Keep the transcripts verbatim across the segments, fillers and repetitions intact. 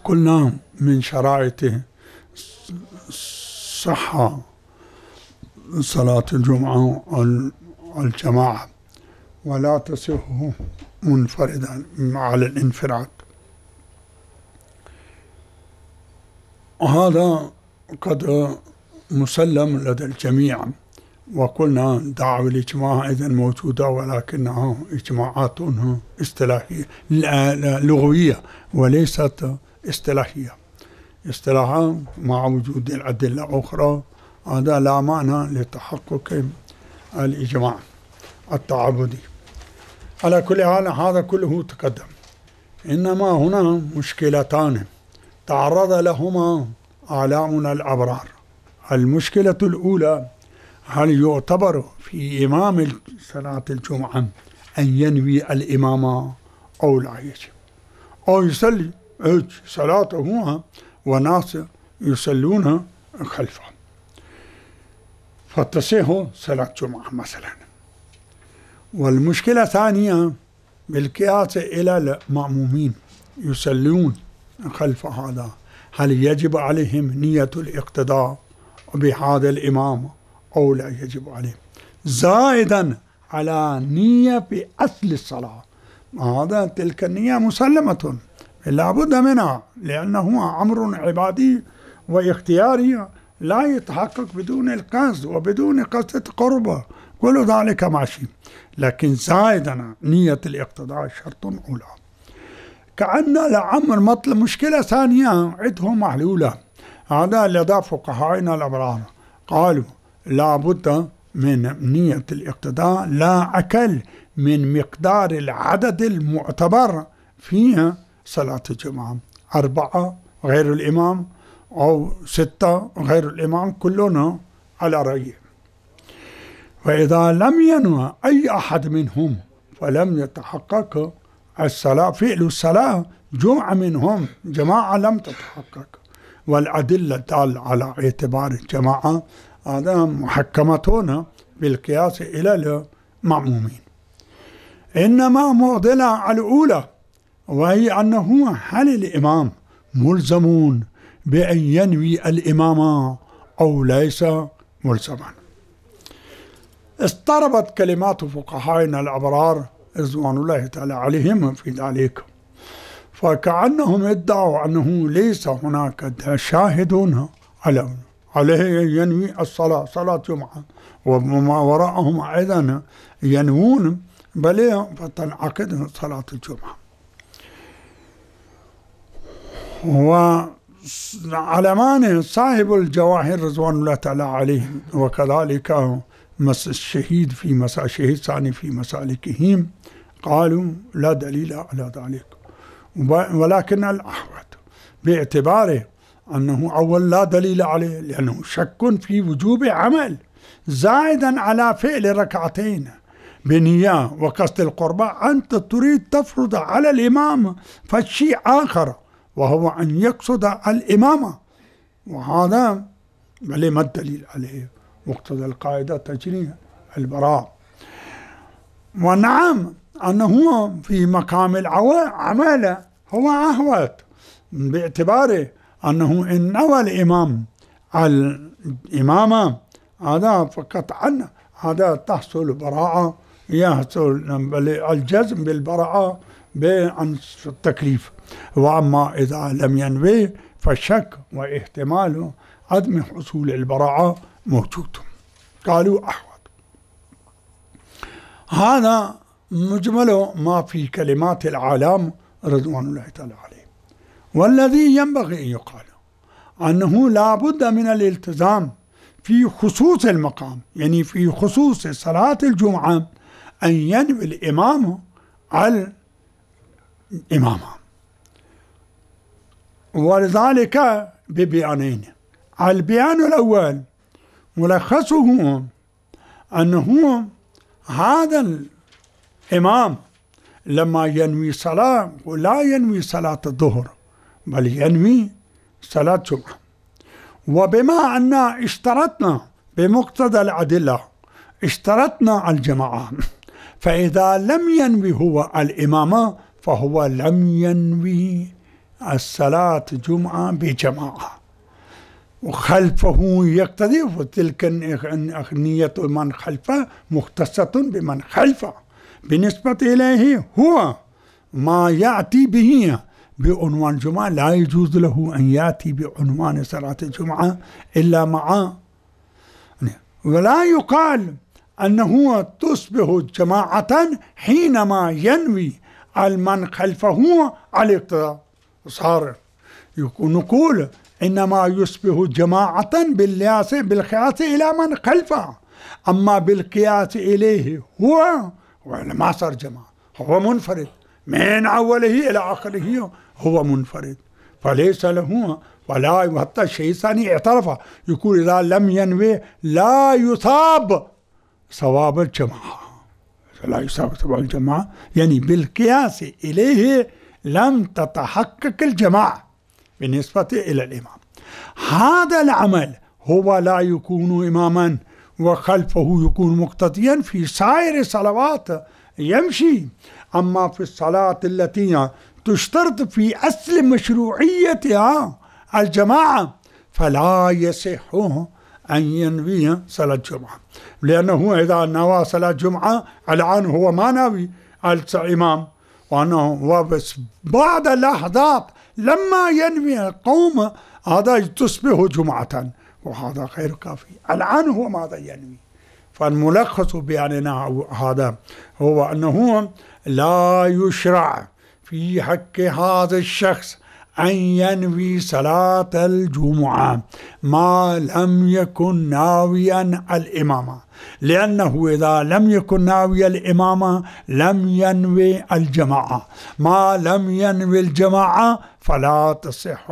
قلنا من شرائطه صحة صلاة الجمعة الجماعة، ولا تصح منفردا على الانفراد. هذا قد مسلم لدى الجميع، وقلنا دعوى الإجماع إذن موجودة، ولكنها إجماعات اصطلاحية لغوية وليست اصطلاحية. اصطلاحا مع وجود الأدلة الأخرى، هذا لا معنى لتحقق الإجماع التعبدي. على كل حال هذا كله تقدم، إنما هنا مشكلتان تعرض لهما أعلامنا الأبرار. المشكلة الأولى: هل يعتبر في إمام صلاة الجمعة أن ينوي الإمامة أو لا يجب، أو يصلي صلاته وناس يصلون خلفه فتصح صلاة جمعة مثلا. والمشكلة الثانية بالقياس إلى المأمومين يصلون خلف هذا، هل يجب عليهم نية الاقتداء بهذا الإمام أو لا يجب عليهم، زائدا على نية بأصل الصلاة. هذا تلك النية مسلمة لا بد منها، لأنه أمر عبادي واختياري لا يتحقق بدون القصد وبدون قصد قربه، كل ذلك ماشي، لكن زائدا نية الاقتداء شرط أولى. كأن الأمر مطلب مشكلة ثانية عندهم محلولة. هذا لدى فقهائنا الأبرار قالوا لا بد من نية الاقتداء لا أقل من مقدار العدد المعتبر فيها صلاة الجمعة، أربعة غير الإمام أو ستة غير الإمام، كلنا على رأيه. فإذا لم ينوى أي أحد منهم فلم يتحقق الصلاة، فعل الصلاة جمعة منهم جماعة لم تتحقق، والأدلة الدالة على اعتبار الجماعة هذا محكمتون بالقياس إلى المأمومين. إنما معضلة الأولى، وهي أنه هل الإمام ملزمون بأن ينوي الإمامة أو ليس ملزما. اضطربت كلمات فقهائنا الأبرار رضوان الله تعالى عليهم في ذلك، فكأنهم ادعوا أنه ليس هناك شاهدون على عليه ينوي الصلاة صلاة جمعة، وما وراءهم أيضا ينوون بل فتنعقد صلاة الجمعة. وعلمان صاحب الجواهر رضوان الله تعالى عليه، وكذلك الشهيد في مسا الشهيد ثاني في مسالكهم، قالوا لا دليل على ذلك، ولكن الأحوط باعتباره أنه أول لا دليل عليه لأنه شك في وجوب عمل زائدا على فعل ركعتين بنية وقصد القربة. أنت تريد تفرض على الإمام فالشيء آخر، وهو أن يقصد الإمامة، وهذا بل ما الدليل عليه؟ مقتضى القاعدة تجري البراء. ونعم أنه في مقام العمل هو أهوت باعتباره أنه إن نوى الإمام الإمامة هذا فقط عنه، هذا تحصل براءة، يحصل الجزم بالبراءة بالتكليف. وأما إذا لم ينوي فالشك واحتمال عدم حصول البراءة موجود. قالوا أحوط. هذا مجمل ما في كلمات العالم رضوان الله تعالى عليه. والذي ينبغي أن يقال أنه لا بد من الالتزام في خصوص المقام، يعني في خصوص صلاة الجمعة، أن ينوي الإمام على الإمامة، ولذلك ببيانين. البيان الأول ملخصه أنه هذا الإمام لما ينوي صلاة ولا ينوي صلاة الظهر بل ينوي صلاة جمعة، وبما أن اشترطنا بمقتضى الأدلة اشترطنا الجماعة، فإذا لم ينوي هو الإمامة فهو لم ينوي الصلاة جمعة بجماعة، وخلفه يقتدي، وتلك النية من خلفه مختصة بمن خلفه بالنسبة إليه هو ما يأتي به بعنوان جمعة. لا يجوز له أن يأتي بعنوان صلاة الجمعة إلا مع، ولا يقال أنه تصبح جماعة حينما ينوي المن خلفه على الاقتداء. صار نقول إنما يصبح جماعة بالقياس بالقياس إلى من خلفه، أما بالقياس إليه هو ما صار جماعة، هو منفرد من أوله إلى آخره، هو منفرد فليس له. ولا حتى الشيء الثاني اعترف، يقول إذا لم ينوي لا يصاب ثواب الجماعة، لا يصاب ثواب الجماعة، يعني بالقياس إليه لم تتحقق الجماعة بالنسبة إلى الإمام. هذا العمل هو لا يكون إماما وخلفه يكون مقتديا في سائر الصلوات يمشي. أما في الصلاة التي تشترط في أصل مشروعيتها الجماعة فلا يصح أن ينوي صلاة الجمعة، لأنه إذا نوى صلاة الجمعة الآن هو ما ناوي الإمام، وأنه وبس بعد لحظات لما ينوي القوم هذا تصبح جمعة، وهذا غير كافي. الآن هو ماذا ينوي؟ فالملخص بأننا هذا هو أنه لا يشرع في حق هذا الشخص أن ينوي صلاة الجمعة ما لم يكن ناويا الإمامة، لأنه إذا لم يكن ناوي الإمامة لم ينوي الجماعة، ما لم ينوي الجماعة فلا تصح.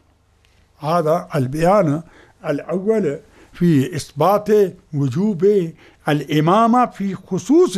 هذا البيان الأول في إثبات وجوب الإمامة في خصوص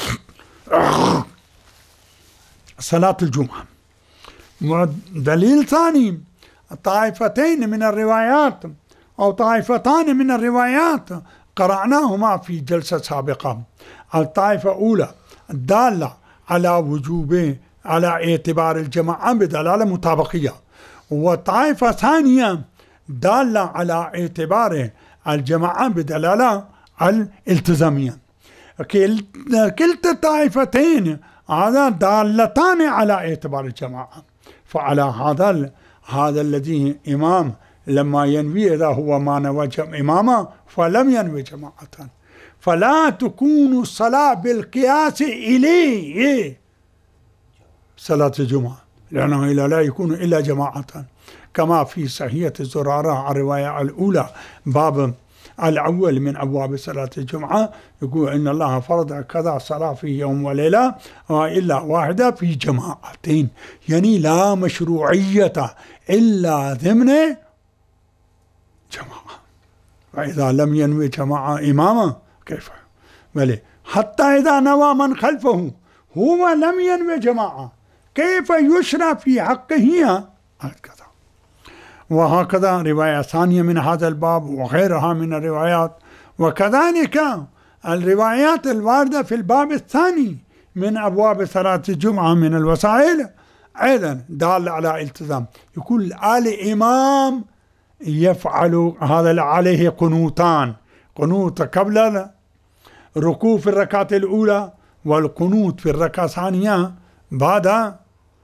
صلاة الجمعة. ودليل ثاني، طائفتين من الروايات أو طائفتان من الروايات قرأناهما في جلسة سابقة. الطائفة الأولى الدالة على وجوب على اعتبار الجماعة بدلالة مطابقية، وطائفة ثانية دالة على اعتبار الجماعة بدلالة الالتزامية. كلتا الطائفتين هذا دالتان على اعتبار الجماعة. فعلى هذا هذا الذي إمام لما ينوي إذا هو ما نوى إمامة فلم ينوي جماعة، فلا تكون الصلاة بالقياس إليه صلاة الجمعة، لأنه لا يكون إلا جماعة، كما في صحيحة الزرارة الرواية الأولى باب الأول من أبواب صلاة الجمعة يقول إن الله فرض كذا صلاة في يوم وليلة إلا واحدة في جماعتين، يعني لا مشروعية إلا ضمن جماعة. فإذا لم ينوي جماعة إمامة كيف؟ بل حتى إذا نوى من خلفه هو لم ينوي جماعة كيف يشرع في حقه هكذا. وهكذا رواية ثانية من هذا الباب وغيرها من الروايات، وكذلك الروايات الواردة في الباب الثاني من أبواب صلاة الجمعة من الوسائل أيضا دال على التزام. يقول الإمام يفعل هذا عليه قنوتان، قنوت قبل الركوع في الركعة الأولى والقنوت في الركعة الثانية بعد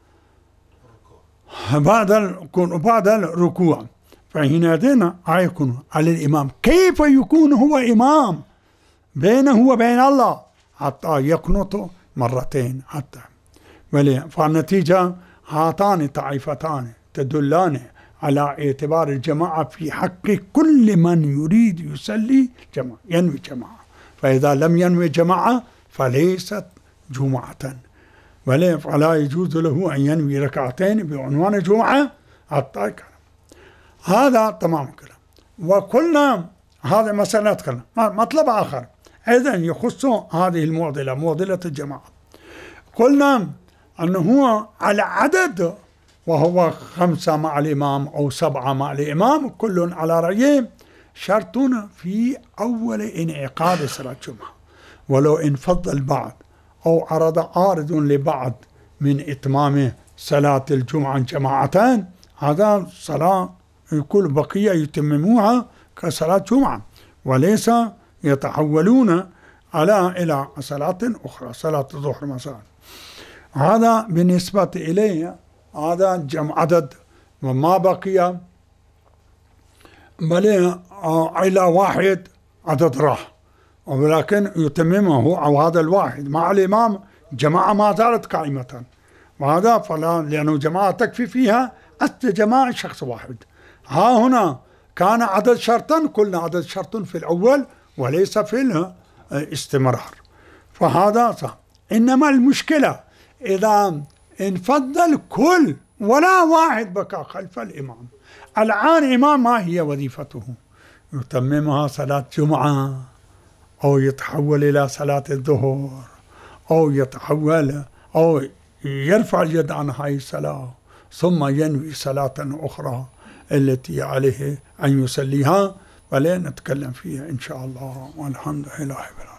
بعد بعد الركوع. فهنا يكون على الإمام كيف يكون هو إمام بينه وبين الله حتى يقنط مرتين حتى. فالنتيجة هاتان طائفتان تدلان على اعتبار الجماعة في حق كل من يريد يصلي جماعة ينوي جماعة، فإذا لم ينوي جماعة فليست جمعة، فلا يجوز له أن ينوي ركعتين بعنوان الجمعة حتى يكرم. هذا تمام كلام. وقلنا هذا مسألة كلام. مطلب آخر أيضا يخص هذه المعضلة، معضلة الجماعة. قلنا أنه على عدد، وهو خمسة مع الإمام أو سبعة مع الإمام كل على رأيه، شرط في أول انعقاد صلاة الجمعة، ولو انفض البعض أو عرض عارض لبعض من إتمام صلاة الجمعة جماعتان، هذا صلاة كل بقية يتمموها كصلاة جمعة، وليس يتحولون على إلى صلاة أخرى، صلاة الظهر مثلا. هذا بالنسبة إليه هذا جمع عدد وما بقي، بل إلى واحد عدد راح، ولكن يتممه أو هذا الواحد مع الإمام جماعة ما زالت قائمة، وهذا فلا، لأنه جماعة تكفي فيها أنت جماعة شخص واحد. ها هنا كان عدد شرطا، قلنا عدد شرط في الأول وليس في الاستمرار، فهذا صح. إنما المشكلة إذا انفض الكل ولا واحد بقى خلف الإمام، الآن إمام ما هي وظيفته؟ يتممها صلاة جمعة، أو يتحول إلى صلاة الظهر، أو يتحول أو يرفع اليد عن هاي الصلاة ثم ينوي صلاة أخرى التي عليه أن يصليها، ولن نتكلم فيها إن شاء الله، والحمد لله.